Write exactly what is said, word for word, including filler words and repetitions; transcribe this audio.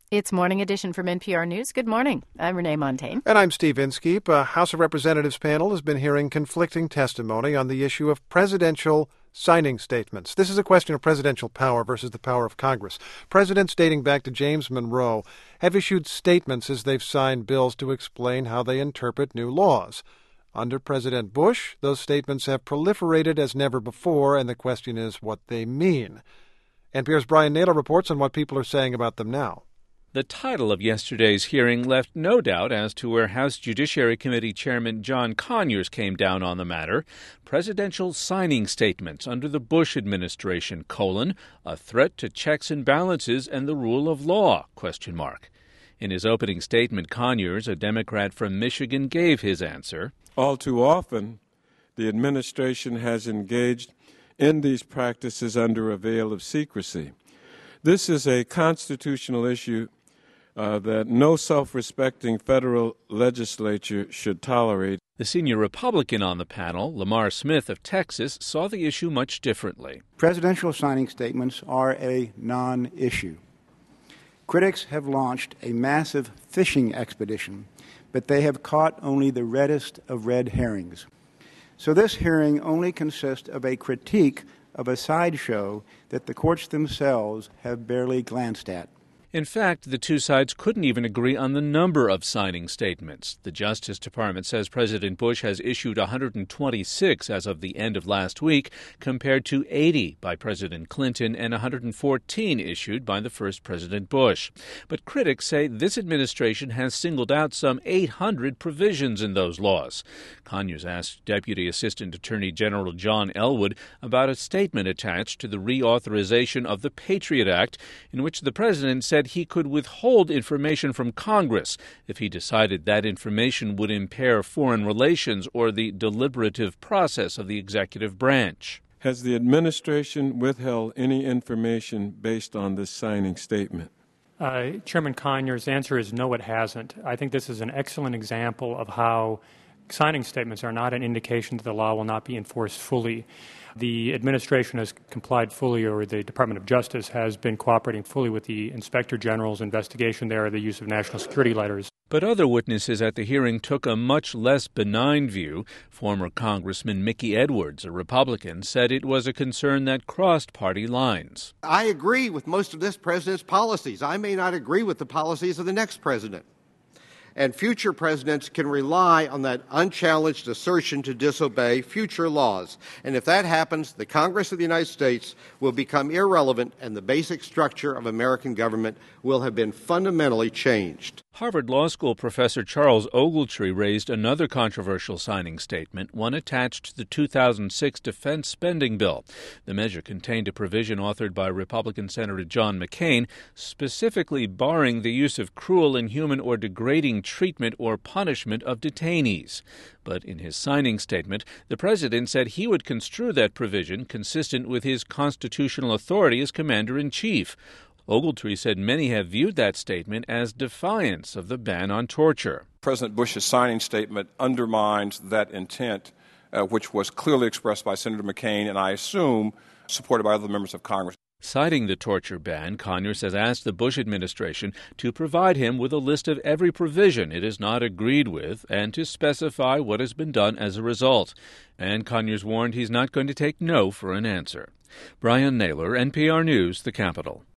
It's Morning Edition from N P R News. Good morning. I'm Renee Montagne. And I'm Steve Inskeep. A House of Representatives panel has been hearing conflicting testimony on the issue of presidential signing statements. This is a question of presidential power versus the power of Congress. Presidents dating back to James Monroe have issued statements as they've signed bills to explain how they interpret new laws. Under President Bush, those statements have proliferated as never before, and the question is what they mean. N P R's Brian Naylor reports on what people are saying about them now. The title of yesterday's hearing left no doubt as to where House Judiciary Committee Chairman John Conyers came down on the matter. Presidential signing statements under the Bush administration, colon, a threat to checks and balances and the rule of law, question mark. In his opening statement, Conyers, a Democrat from Michigan, gave his answer. All too often, the administration has engaged in these practices under a veil of secrecy. This is a constitutional issue Uh, that no self-respecting federal legislature should tolerate. The senior Republican on the panel, Lamar Smith of Texas, saw the issue much differently. Presidential signing statements are a non-issue. Critics have launched a massive fishing expedition, but they have caught only the reddest of red herrings. So this hearing only consists of a critique of a sideshow that the courts themselves have barely glanced at. In fact, the two sides couldn't even agree on the number of signing statements. The Justice Department says President Bush has issued one hundred twenty-six as of the end of last week, compared to eighty by President Clinton and one hundred fourteen issued by the first President Bush. But critics say this administration has singled out some eight hundred provisions in those laws. Conyers asked Deputy Assistant Attorney General John Elwood about a statement attached to the reauthorization of the Patriot Act, in which the president said he could withhold information from Congress if he decided that information would impair foreign relations or the deliberative process of the executive branch. Has the administration withheld any information based on this signing statement? Uh, Chairman Conyers' answer is no, it hasn't. I think this is an excellent example of how signing statements are not an indication that the law will not be enforced fully. The administration has complied fully, or the Department of Justice has been cooperating fully with the Inspector General's investigation there of the use of national security letters. But other witnesses at the hearing took a much less benign view. Former Congressman Mickey Edwards, a Republican, said it was a concern that crossed party lines. I agree with most of this president's policies. I may not agree with the policies of the next president. And future presidents can rely on that unchallenged assertion to disobey future laws. And if that happens, the Congress of the United States will become irrelevant and the basic structure of American government will have been fundamentally changed. Harvard Law School professor Charles Ogletree raised another controversial signing statement, one attached to the two thousand six defense spending bill. The measure contained a provision authored by Republican Senator John McCain, specifically barring the use of cruel, inhuman, or degrading treatment or punishment of detainees. But in his signing statement, the president said he would construe that provision consistent with his constitutional authority as commander-in-chief. Ogletree said many have viewed that statement as defiance of the ban on torture. President Bush's signing statement undermines that intent, uh, which was clearly expressed by Senator McCain, and I assume supported by other members of Congress. Citing the torture ban, Conyers has asked the Bush administration to provide him with a list of every provision it has not agreed with and to specify what has been done as a result. And Conyers warned he's not going to take no for an answer. Brian Naylor, N P R News, the Capitol.